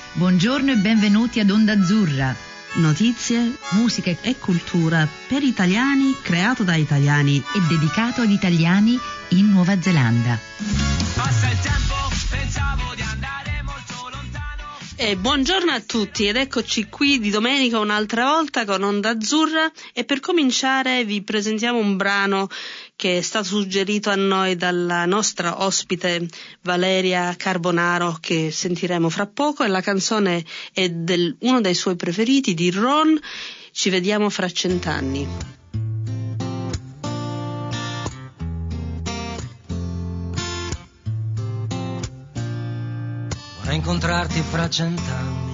Buongiorno e benvenuti ad Onda Azzurra. Notizie, musica e cultura per italiani, creato da italiani e dedicato ad italiani in Nuova Zelanda. Passa il tempo, pensavo di andare molto lontano. E buongiorno a tutti ed eccoci qui di domenica un'altra volta con Onda Azzurra e per cominciare vi presentiamo un brano che è stato suggerito a noi dalla nostra ospite Valeria Carbonaro, che sentiremo fra poco, e la canzone è uno dei suoi preferiti, di Ron, Ci vediamo fra 100 anni. Vorrei incontrarti fra 100 anni.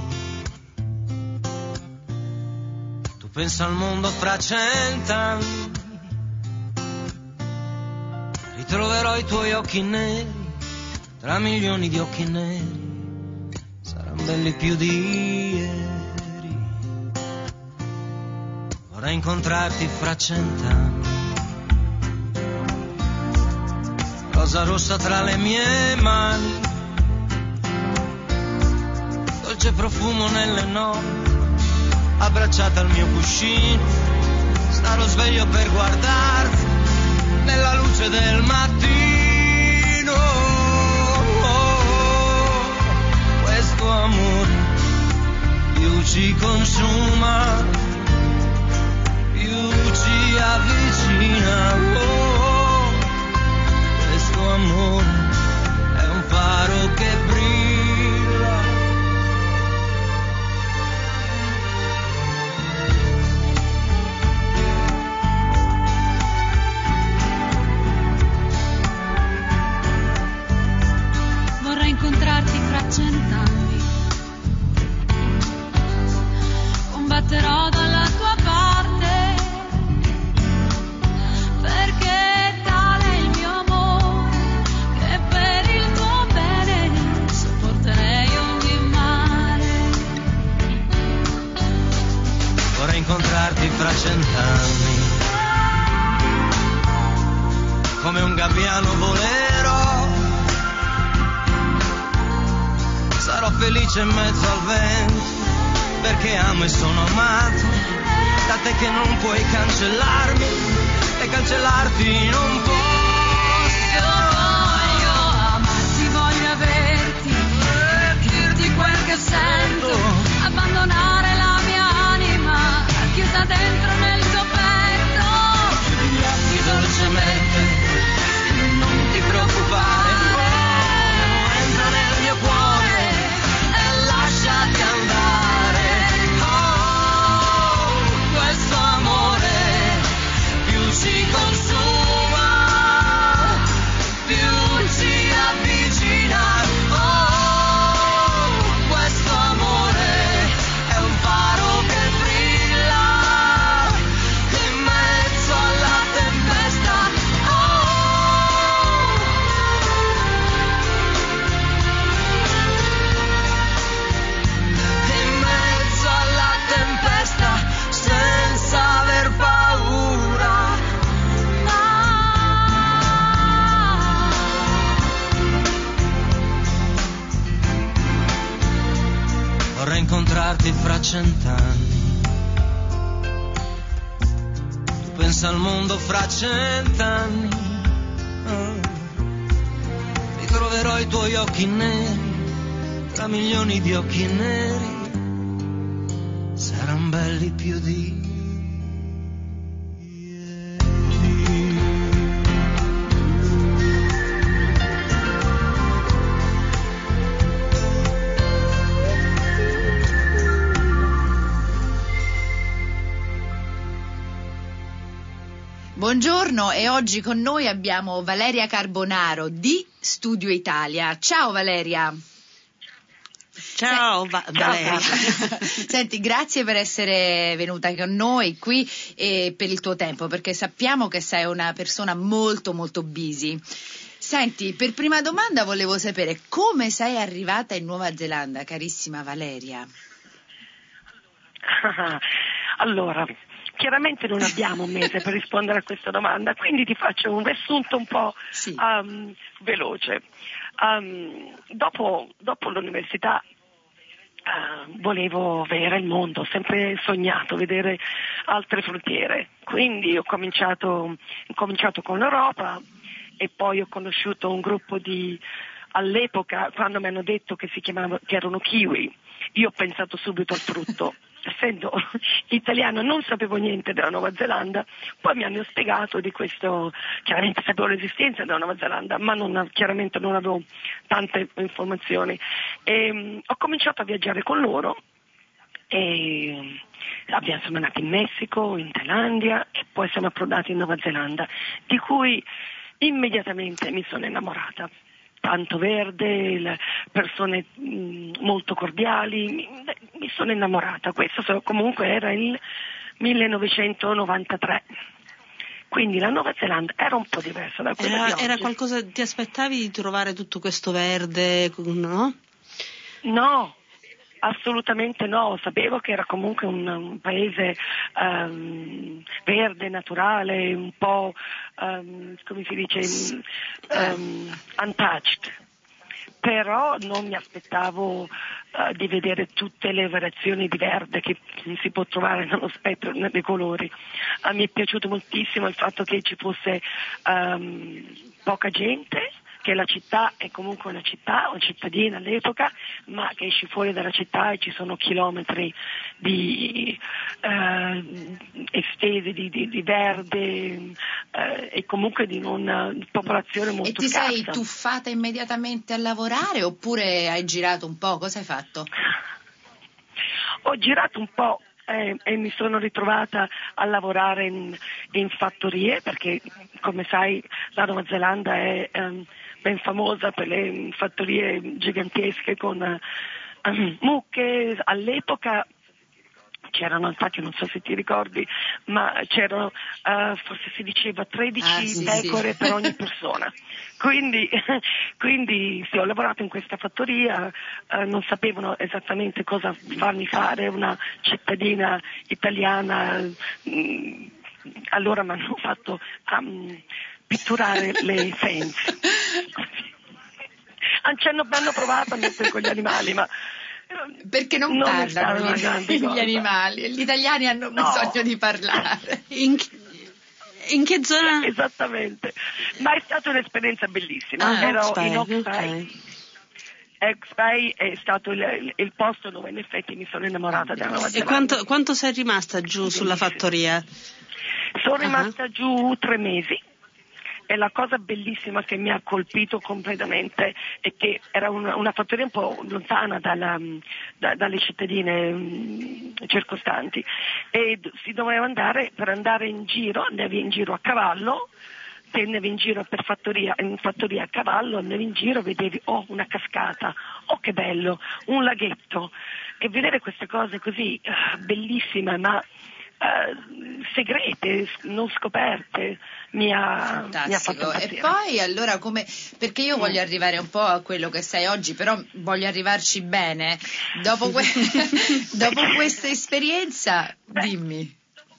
Tu pensa al mondo fra 100 anni. Ritroverò i tuoi occhi neri tra milioni di occhi neri. Saranno belli più di ieri. Vorrei incontrarti fra 100 anni. Rosa rossa tra le mie mani, dolce profumo nelle notti, abbracciata al mio cuscino. Starò sveglio per guardarti nella luce del mattino. Questo amore più ci consuma, più ci avvicina. Questo amore è un faro che brilla. Vorrei incontrarti fra 100 anni. Combatterò dalla tua parte, perché tale è il mio amore, che per il tuo bene sopporterei ogni male. Vorrei incontrarti fra 100 anni. Come un gabbiano volerò. Sarò felice in mezzo al vento, perché amo e sono amato da te che non puoi cancellarmi e cancellarti non posso. Voglio amarti, voglio averti, dirti quel che sento, abbandonare la mia anima chiusa dentro nel tuo petto. Chiudi gli occhi dolcemente, non ti preoccupare. Entra nel mio cuore e lasciati andare. Oh, questo amore più ci consuma, più ci avvicina. Oh, questo amore è un faro che brilla in mezzo alla tempesta. In mezzo alla tempesta, senza aver paura. Vorrei incontrarti fra 100 anni. Tu pensa al mondo fra 100 anni. Ritroverò i tuoi occhi neri tra milioni di occhi neri. Saranno belli più di ieri. Buongiorno, e oggi con noi abbiamo Valeria Carbonaro di Studio Italia. Ciao Valeria. Ciao Valeria. Senti, grazie per essere venuta con noi qui e per il tuo tempo, perché sappiamo che sei una persona molto molto busy. Senti, per prima domanda volevo sapere come sei arrivata in Nuova Zelanda, carissima Valeria. Allora, chiaramente non abbiamo un mese per rispondere a questa domanda, quindi ti faccio un riassunto un po' veloce. Dopo l'università volevo vedere il mondo, ho sempre sognato vedere altre frontiere, quindi ho cominciato con l'Europa e poi ho conosciuto un gruppo all'epoca, quando mi hanno detto che erano kiwi, io ho pensato subito al frutto. Essendo italiano non sapevo niente della Nuova Zelanda, poi mi hanno spiegato di questo, chiaramente sapevo l'esistenza della Nuova Zelanda, ma chiaramente non avevo tante informazioni. E ho cominciato a viaggiare con loro e siamo andati in Messico, in Thailandia e poi siamo approdati in Nuova Zelanda, di cui immediatamente mi sono innamorata. Tanto verde, persone molto cordiali, mi sono innamorata. Questo comunque era il 1993. Quindi la Nuova Zelanda era un po' diversa da quella di oggi. Era qualcosa, ti aspettavi di trovare tutto questo verde, no? No, assolutamente no. Sapevo che era comunque un paese verde, naturale, un po' come si dice, untouched. Però non mi aspettavo di vedere tutte le variazioni di verde che si può trovare nello spettro dei colori. Mi è piaciuto moltissimo il fatto che ci fosse poca gente, che la città è comunque una cittadina all'epoca, ma che esci fuori dalla città e ci sono chilometri di estesi di verde e comunque di una popolazione molto scarsa. E ti sei tuffata immediatamente a lavorare oppure hai girato un po'? Cosa hai fatto? Ho girato un po'. E mi sono ritrovata a lavorare in fattorie, perché come sai la Nuova Zelanda è ben famosa per le fattorie gigantesche con mucche. All'epoca c'erano, infatti non so se ti ricordi, ma c'erano forse si diceva 13 pecore per ogni persona. Quindi sì, ho lavorato in questa fattoria, non sapevano esattamente cosa farmi fare, una cittadina italiana, allora mi hanno fatto pitturare le fence. Ci hanno provato a mettere con gli animali, ma perché non parlano gli animali, gli italiani hanno bisogno di parlare. In che zona? Esattamente, ma è stata un'esperienza bellissima. Ero in Oxford. X-Bay è stato il posto dove in effetti mi sono innamorata della Nuova Zelanda. E quanto sei rimasta giù sulla fattoria? Sono rimasta giù 3 mesi. E la cosa bellissima che mi ha colpito completamente è che era una fattoria un po' lontana dalle cittadine circostanti e si doveva per andare in giro, andavi in giro a cavallo, te andavi in giro in fattoria a cavallo, andavi in giro, vedevi una cascata, che bello, un laghetto, e vedere queste cose così bellissime ma segrete, non scoperte, mi ha fatto impazzire. E poi allora perché io voglio arrivare un po' a quello che sei oggi, però voglio arrivarci bene, dopo questa esperienza, dimmi.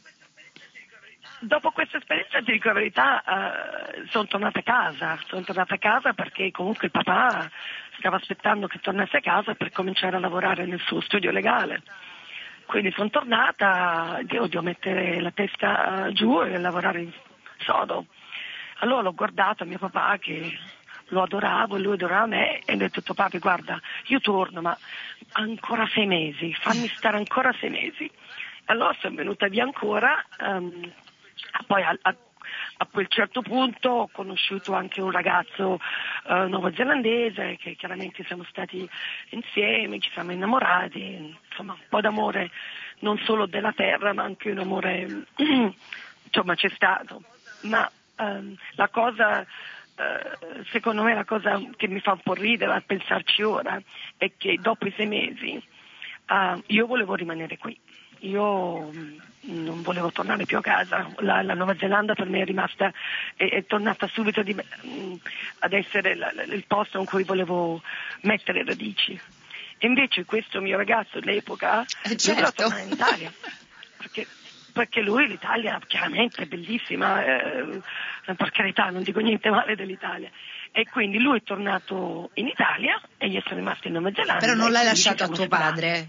Dopo questa esperienza, ti dico la verità, sono tornata a casa perché comunque il papà stava aspettando che tornassi a casa per cominciare a lavorare nel suo studio legale. Quindi sono tornata, devo mettere la testa giù e lavorare in sodo. Allora l'ho guardato a mio papà, che lo adoravo e lui adorava me, e ho detto: papi, guarda, io torno, ma ancora 6 mesi, fammi stare ancora 6 mesi. Allora sono venuta via ancora, poi a quel certo punto ho conosciuto anche un ragazzo neozelandese, che chiaramente siamo stati insieme, ci siamo innamorati, insomma un po' d'amore non solo della terra ma anche un amore insomma c'è stato, ma la cosa secondo me, la cosa che mi fa un po' ridere a pensarci ora è che dopo i 6 mesi io volevo rimanere qui. Io non volevo tornare più a casa, la Nuova Zelanda per me è tornata subito ad essere il posto in cui volevo mettere radici. E invece questo mio ragazzo all'epoca voleva tornare in Italia, perché lui l'Italia chiaramente è bellissima, per carità non dico niente male dell'Italia. E quindi lui è tornato in Italia e io sono rimasta in Nuova Zelanda. Però non l'hai lasciato a tuo padre?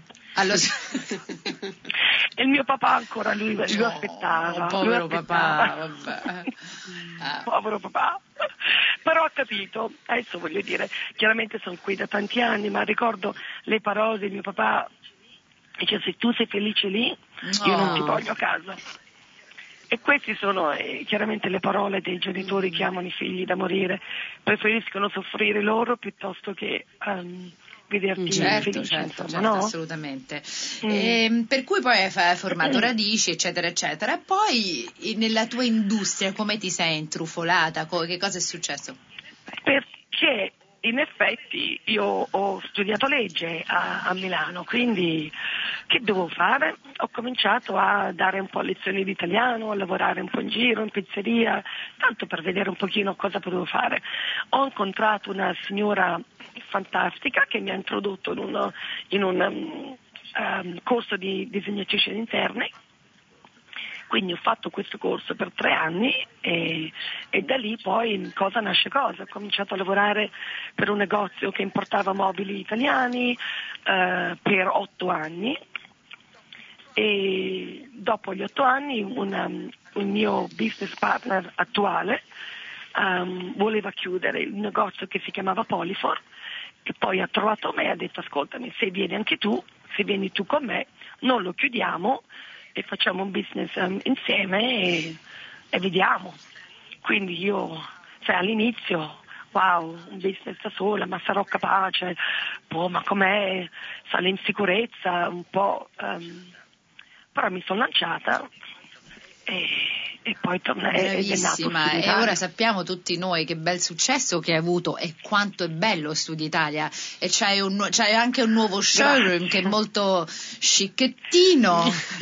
E il mio papà ancora lui lo aspettava. Povero papà, vabbè. Povero papà. Però ho capito, adesso voglio dire, chiaramente sono qui da tanti anni, ma ricordo le parole di mio papà, dice: se tu sei felice lì, io non ti voglio a casa. E queste sono chiaramente le parole dei genitori che amano i figli da morire, preferiscono soffrire loro piuttosto che vederti felice, certo, no? Assolutamente. Per cui poi hai formato radici, eccetera, eccetera. E poi nella tua industria come ti sei intrufolata? Che cosa è successo? Perché in effetti io ho studiato legge a Milano, quindi che dovevo fare? Ho cominciato a dare un po' lezioni di italiano, a lavorare un po' in giro, in pizzeria, tanto per vedere un pochino cosa potevo fare. Ho incontrato una signora fantastica che mi ha introdotto in un corso di disegnatrice di interni. Quindi ho fatto questo corso per 3 anni e da lì poi cosa nasce cosa. Ho cominciato a lavorare per un negozio che importava mobili italiani per 8 anni e dopo gli 8 anni un mio business partner attuale voleva chiudere il negozio che si chiamava Polifor e poi ha trovato me e ha detto: ascoltami, se vieni tu con me, non lo chiudiamo e facciamo un business insieme e vediamo. Quindi io, all'inizio, wow, un business da sola, ma sarò capace, ma com'è, l'insicurezza un po', però mi sono lanciata e poi tornai. Bravissima, e ora sappiamo tutti noi che bel successo che hai avuto e quanto è bello Studio Italia, e c'hai anche un nuovo showroom. Grazie. Che è molto scicchettino.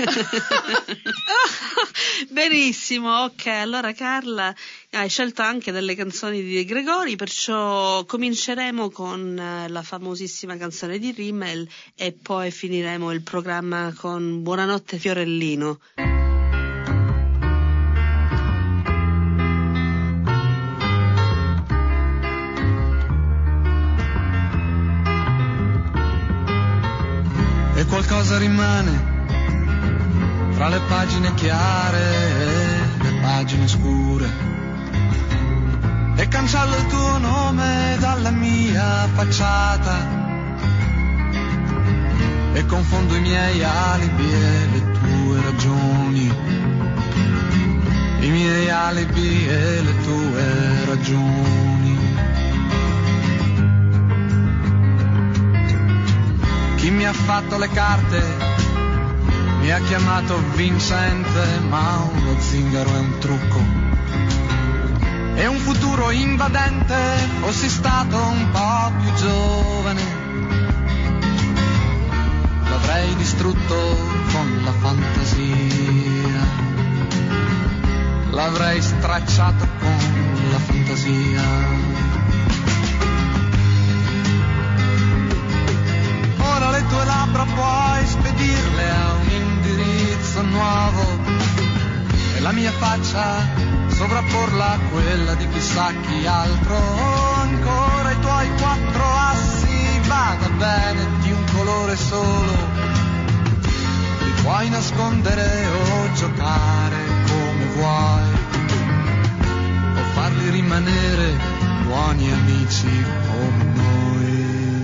Benissimo, ok, allora Carla hai scelto anche delle canzoni di De Gregori, perciò cominceremo con la famosissima canzone di Rimmel e poi finiremo il programma con Buonanotte Fiorellino. E qualcosa rimane fra le pagine chiare e le pagine scure, e cancello il tuo nome dalla mia facciata e confondo i miei alibi e le tue ragioni, i miei alibi e le tue ragioni. Chi mi ha fatto le carte mi ha chiamato vincente, ma uno zingaro è un trucco. E un futuro invadente, fossi stato un po' più giovane, l'avrei distrutto con la fantasia, l'avrei stracciato con la fantasia. Ora le tue labbra puoi spedirle a un indirizzo nuovo e la mia faccia sovrapporla a quella di chissà chi altro. Ancora i tuoi 4 assi, vada bene, di un colore solo, li puoi nascondere o giocare come vuoi, o farli rimanere buoni amici come noi.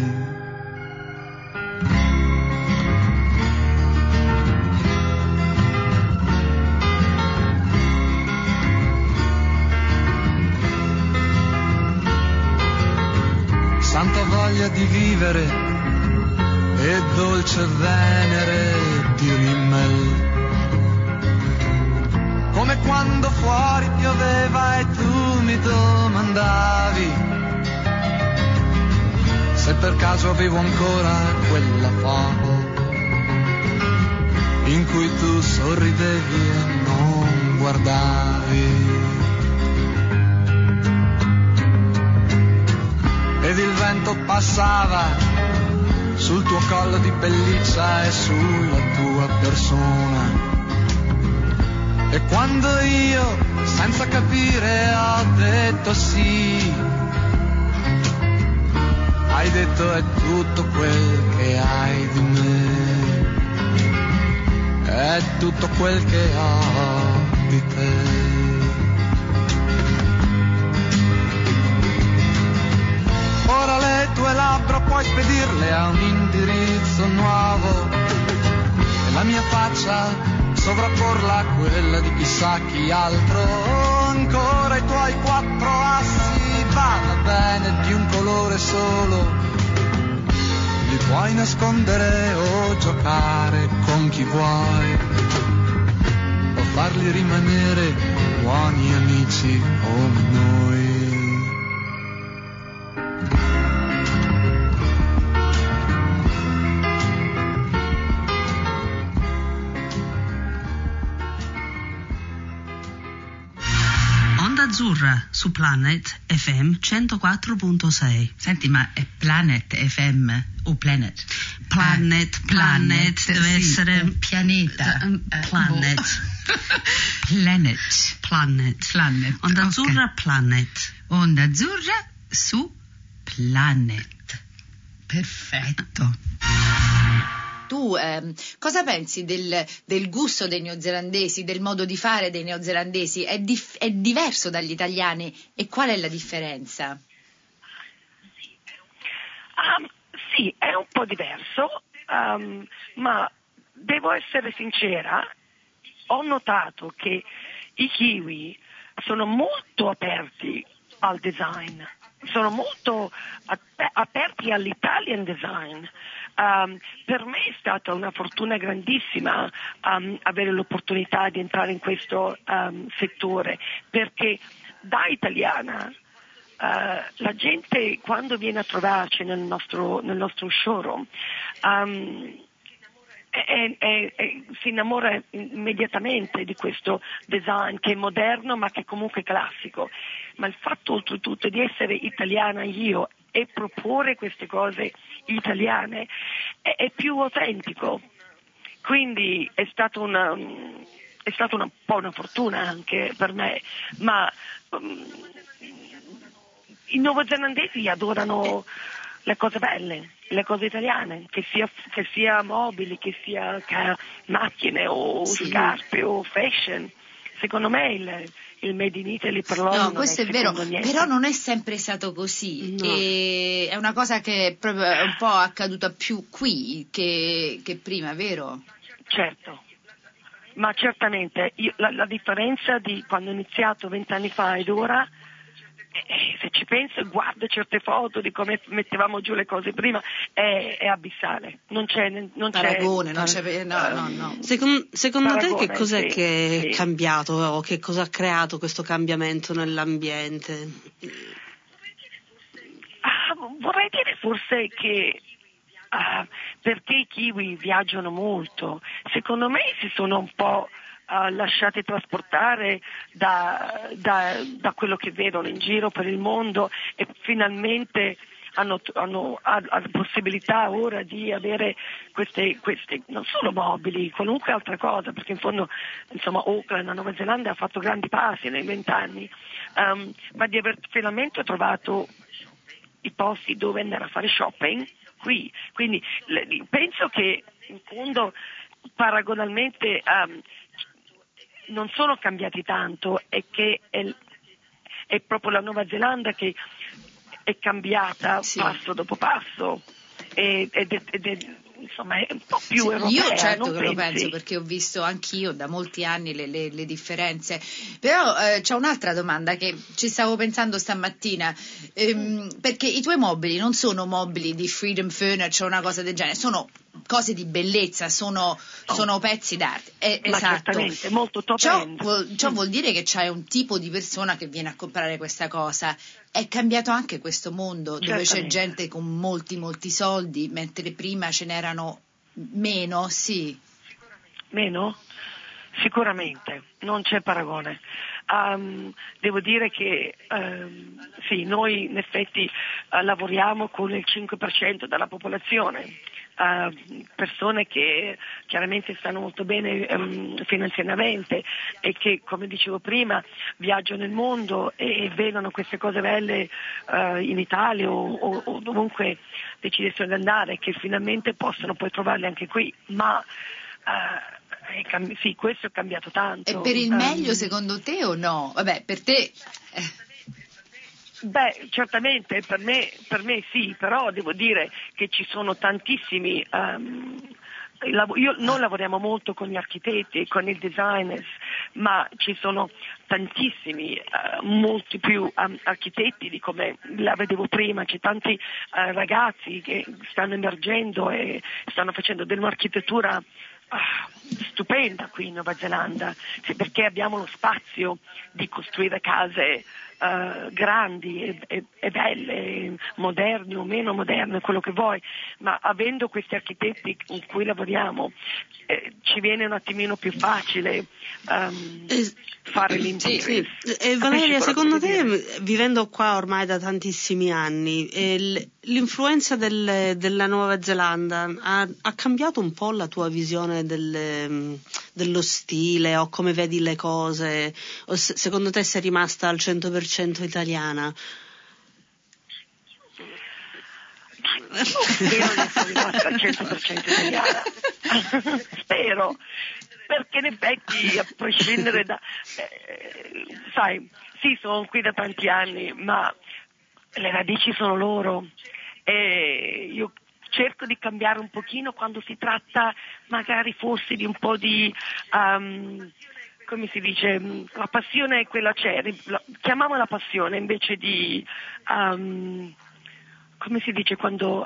Santa voglia di vivere e dolce venere di Rimmel, come quando fuori pioveva e tu mi domandavi se per caso avevo ancora quella foto in cui tu sorridevi e non guardavi. Ed il vento passava sul tuo collo di pelliccia e sulla tua persona. E quando io, senza capire, ho detto sì, hai detto è tutto quel che hai di me, è tutto quel che ho di te. Ora le tue labbra puoi spedirle a un indirizzo nuovo e la mia faccia sovrapporla a quella di chissà chi altro. Ancora i tuoi 4 assi, va bene, di un colore solo, li puoi nascondere o giocare con chi vuoi, o farli rimanere buoni amici come noi. Azzurra su Planet FM 104.6. Senti, ma è Planet FM o Planet? Planet, deve sì, essere un pianeta. Planet. Planet. Onda Azzurra, Planet. Onda Azzurra su Planet. Perfetto. Tu cosa pensi del gusto dei neozelandesi, del modo di fare dei neozelandesi? È diverso dagli italiani e qual è la differenza? Sì, è un po' diverso, ma devo essere sincera, ho notato che i kiwi sono molto aperti al design, sono molto aperti all'Italian design. Per me è stata una fortuna grandissima avere l'opportunità di entrare in questo settore, perché da italiana la gente quando viene a trovarci nel nostro showroom si innamora immediatamente di questo design che è moderno ma che è comunque classico. Ma il fatto oltretutto di essere italiana io e proporre queste cose italiane è più autentico, quindi è stato un po' una fortuna anche per me, ma i neozelandesi adorano le cose belle, le cose italiane, che sia mobili, che sia macchine o scarpe o fashion. Secondo me il Made in Italy per loro no, questo è vero, però non è sempre stato così, no. E è una cosa che proprio è un po' accaduta più qui che prima, vero? Certo, ma certamente la differenza di quando ho iniziato 20 anni fa ed ora, se ci penso e guardo certe foto di come mettevamo giù le cose prima, è abissale, non c'è paragone, no. Secondo te che cos'è che è cambiato o che cosa ha creato questo cambiamento nell'ambiente? Vorrei dire forse che perché i kiwi viaggiano molto, secondo me si sono un po' lasciati trasportare da quello che vedono in giro per il mondo e finalmente hanno la possibilità ora di avere queste non solo mobili, qualunque altra cosa, perché in fondo insomma Auckland, la Nuova Zelanda ha fatto grandi passi nei 20 anni, ma di aver finalmente trovato i posti dove andare a fare shopping qui, quindi penso che in fondo paragonalmente non sono cambiati tanto, è che è proprio la Nuova Zelanda che è cambiata passo dopo passo ed è insomma è un po' più europea. Io certo che lo penso, perché ho visto anch'io da molti anni le differenze, però c'è un'altra domanda che ci stavo pensando stamattina, perché i tuoi mobili non sono mobili di Freedom Furniture o una cosa del genere, sono cose di bellezza, sono pezzi d'arte. Ma esatto. Certamente, molto top end. Ciò vuol dire che c'è un tipo di persona che viene a comprare questa cosa. È cambiato anche questo mondo dove c'è gente con molti soldi, mentre prima ce n'erano meno, sì. Meno? Sicuramente, non c'è paragone. Devo dire che sì, noi in effetti lavoriamo con il 5% della popolazione. persone che chiaramente stanno molto bene finanziariamente e che, come dicevo prima, viaggiano nel mondo e vedono queste cose belle in Italia o dovunque decidessero di andare, che finalmente possono poi trovarle anche qui, ma sì, questo è cambiato tanto. E per il meglio secondo te o no? Vabbè, per te... Beh, certamente per me sì, però devo dire che ci sono tantissimi, noi lavoriamo molto con gli architetti, con i designers, ma ci sono tantissimi, molti più architetti di come la vedevo prima, c'è tanti ragazzi che stanno emergendo e stanno facendo dell'architettura stupenda qui in Nuova Zelanda, perché abbiamo lo spazio di costruire case grandi e belle, moderni o meno moderni, quello che vuoi, ma avendo questi architetti con cui lavoriamo ci viene un attimino più facile fare l'interesse. Sì. Valeria, secondo te, vivendo qua ormai da tantissimi anni, l'influenza della Nuova Zelanda ha cambiato un po' la tua visione dello stile o come vedi le cose, o secondo te sei rimasta al 100% italiana? Spero di essere rimasta al 100% italiana. Spero, perché in effetti, a prescindere da sai, sì, sono qui da tanti anni, ma le radici sono loro e io cerco di cambiare un pochino quando si tratta magari forse di un po' di come si dice, la passione è quella c'è, chiamiamola passione invece di come si dice quando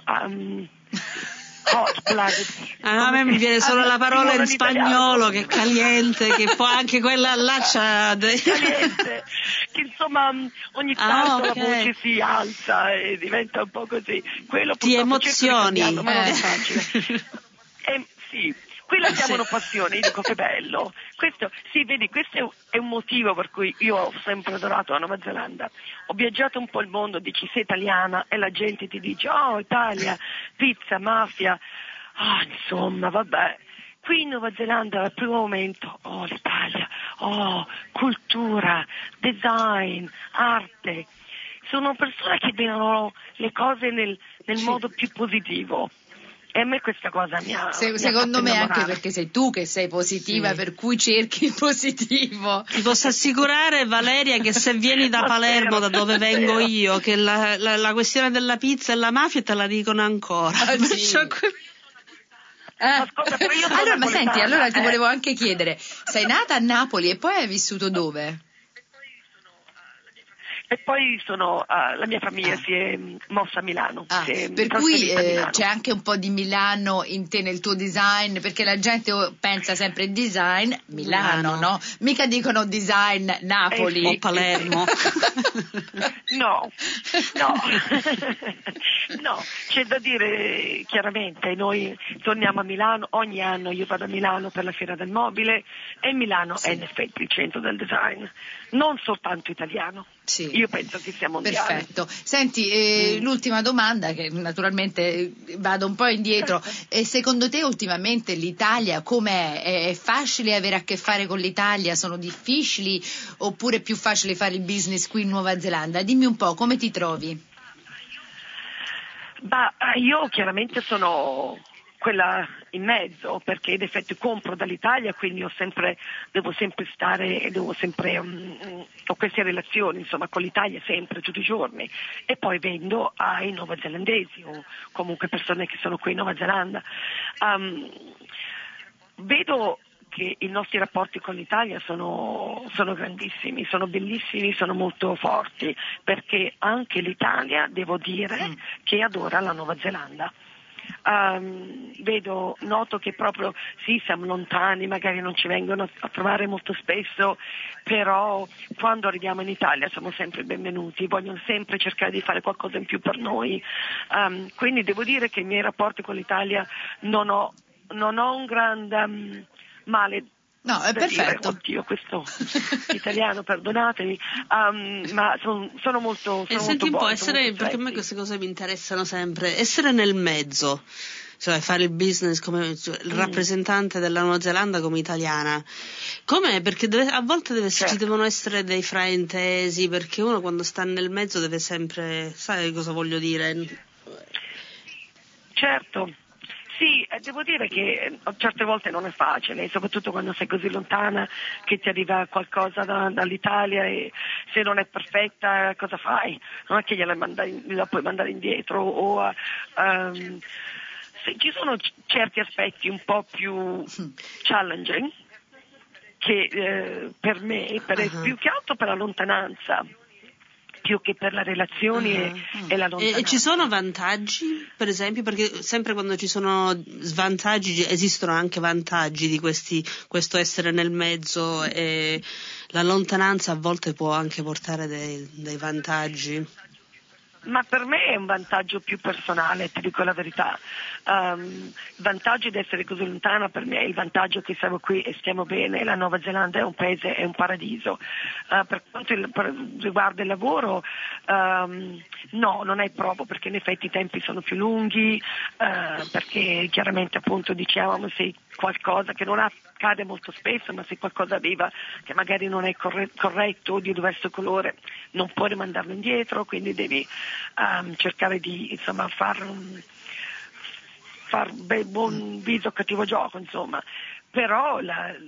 a me mi viene solo la parola in spagnolo che è caliente, che poi anche quella allaccia caliente, che insomma ogni tanto okay. La voce si alza e diventa un po' così, quello ti emozioni ma non è facile. Sì, qui la chiamano passione, io dico che bello. Questo, sì, vedi, questo è un motivo per cui io ho sempre adorato la Nuova Zelanda. Ho viaggiato un po' il mondo, dici sei italiana e la gente ti dice oh Italia, pizza, mafia, insomma vabbè. Qui in Nuova Zelanda al primo momento, oh l'Italia, oh cultura, design, arte. Sono persone che vedono le cose nel modo più positivo. E a me questa cosa secondo me anche perché sei tu che sei positiva, sì. Per cui cerchi il positivo. Ti posso assicurare, Valeria, che se vieni da Palermo, da dove vengo io, che la questione della pizza e la mafia te la dicono ancora. Sì. Allora, ma senti, allora ti volevo anche chiedere, sei nata a Napoli e poi hai vissuto dove? E poi la mia famiglia si è mossa a Milano. Per cui c'è anche un po' di Milano in te, nel tuo design, perché la gente pensa sempre design Milano, no? Mica dicono design Napoli o Palermo. No, c'è da dire chiaramente, noi torniamo a Milano, ogni anno io vado a Milano per la Fiera del Mobile e Milano è in effetti il centro del design, non soltanto italiano. Sì. Io penso che sia mondiale. Perfetto. Senti, l'ultima domanda, che naturalmente vado un po' indietro, secondo te ultimamente l'Italia com'è? È facile avere a che fare con l'Italia? Sono difficili oppure è più facile fare il business qui in Nuova Zelanda? Dimmi un po', come ti trovi? Io chiaramente sono quella in mezzo, perché in effetti compro dall'Italia, quindi devo sempre stare e ho queste relazioni insomma con l'Italia sempre, tutti i giorni, e poi vendo ai neozelandesi o comunque persone che sono qui in Nuova Zelanda. Vedo che i nostri rapporti con l'Italia sono grandissimi, sono bellissimi, sono molto forti, perché anche l'Italia, devo dire, che adora la Nuova Zelanda. Noto che proprio sì, siamo lontani, magari non ci vengono a trovare molto spesso, però quando arriviamo in Italia siamo sempre benvenuti, vogliono sempre cercare di fare qualcosa in più per noi, quindi devo dire che i miei rapporti con l'Italia non ho un grande male. No, è perfetto. Oddio, questo italiano, perdonatemi, ma sono molto. E senti un po', perché a me queste cose mi interessano sempre, essere nel mezzo. cioè fare il business come il rappresentante della Nuova Zelanda come italiana. Com'è? Perché a volte ci devono essere dei fraintesi, perché uno quando sta nel mezzo deve sempre, sai cosa voglio dire? Certo. Sì, devo dire che certe volte non è facile, soprattutto quando sei così lontana che ti arriva qualcosa dall'Italia e se non è perfetta cosa fai? Non è che la puoi mandare indietro ci sono certi aspetti un po' più challenging che per me, più che altro per la lontananza, più che per le relazioni e la lontananza. E ci sono vantaggi, per esempio, perché sempre quando ci sono svantaggi esistono anche vantaggi di questo essere nel mezzo, e la lontananza a volte può anche portare dei vantaggi. Ma per me è un vantaggio più personale, ti dico la verità. Il vantaggio di essere così lontana per me è il vantaggio che siamo qui e stiamo bene. La Nuova Zelanda è un paese, è un paradiso. Per quanto riguarda il lavoro, no, non è proprio, perché in effetti i tempi sono più lunghi, perché chiaramente appunto dicevamo se qualcosa che non accade molto spesso, ma se qualcosa arriva che magari non è corretto o di diverso colore, non puoi rimandarlo indietro, quindi devi cercare di insomma far buon viso cattivo gioco, insomma. Però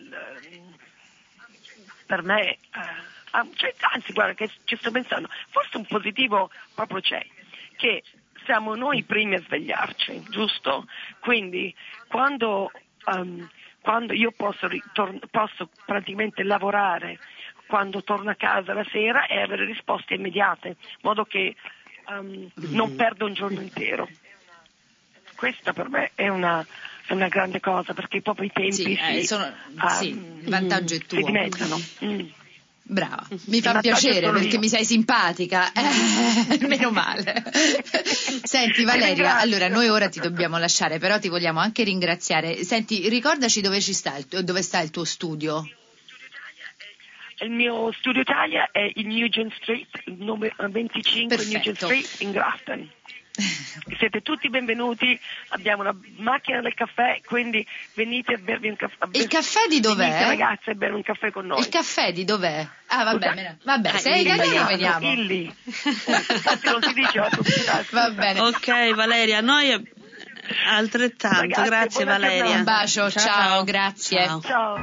per me anzi guarda che ci sto pensando, forse un positivo proprio c'è, che siamo noi i primi a svegliarci, giusto? Quindi quando io posso praticamente lavorare quando torno a casa la sera e avere risposte immediate, in modo che non perdo un giorno intero. Questa per me è una grande cosa, perché proprio i tempi il vantaggio è tuo. Si dimezzano. Brava, mi fa piacere perché mi sei simpatica, meno male. Senti Valeria, allora noi ora ti dobbiamo lasciare, però ti vogliamo anche ringraziare. Senti, ricordaci dove sta il tuo studio? Il mio studio Italia è in Nugent Street, 25 Perfetto. Nugent Street in Grafton. Siete tutti benvenuti, abbiamo una macchina del caffè, quindi venite a bervi un caffè. Il caffè di dov'è? Venite ragazze a bere un caffè con noi. Il caffè di dov'è? Vabbè, sei italiano, vediamo. Illy. Infatti non si dice la pubblicità. Va bene. Ok Valeria, noi altrettanto, ragazzi, grazie Valeria. Un bacio, ciao, grazie. Ciao.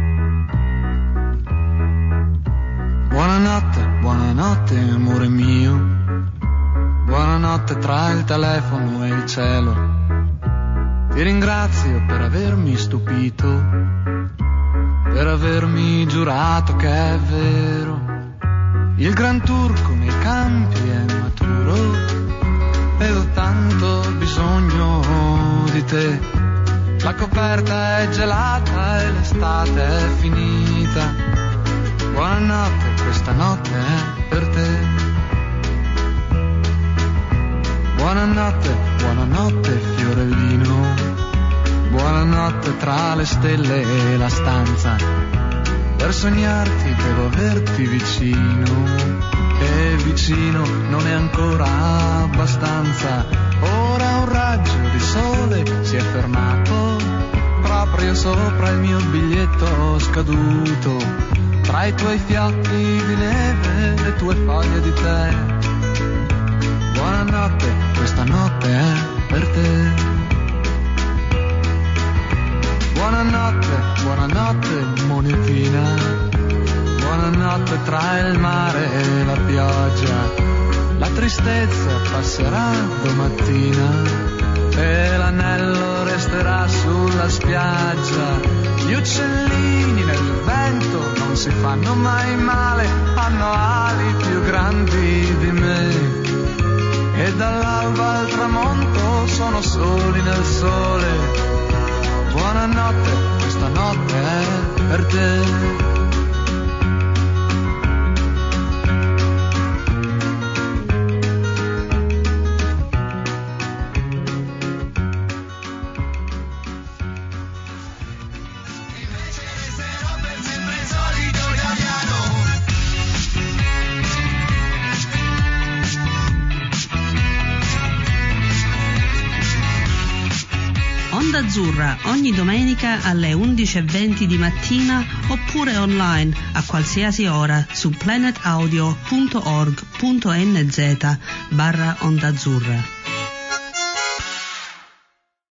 Buonanotte amore mio. Buonanotte tra il telefono e il cielo. Ti ringrazio per avermi stupito, per avermi giurato che è vero. Il gran turco nei campi è maturo ed ho tanto bisogno di te. La coperta è gelata e l'estate è finita. Buonanotte, questa notte è per te. Buonanotte fiorellino, buonanotte tra le stelle e la stanza. Per sognarti devo averti vicino, e vicino non è ancora abbastanza. Ora un raggio di sole si è fermato proprio sopra il mio biglietto scaduto, tra i tuoi fiocchi di neve e le tue foglie di tè. Buonanotte, questa notte è per te. Buonanotte monetina, buonanotte tra il mare e la pioggia. La tristezza passerà domattina e l'anello resterà sulla spiaggia. Gli uccellini nel vento non si fanno mai male, hanno ali più grandi di me. E dall'alba al tramonto sono soli nel sole. Buonanotte, questa notte è per te. Onda Azzurra ogni domenica alle 11:20 di mattina oppure online a qualsiasi ora su planetaudio.org.nz/Onda Azzurra.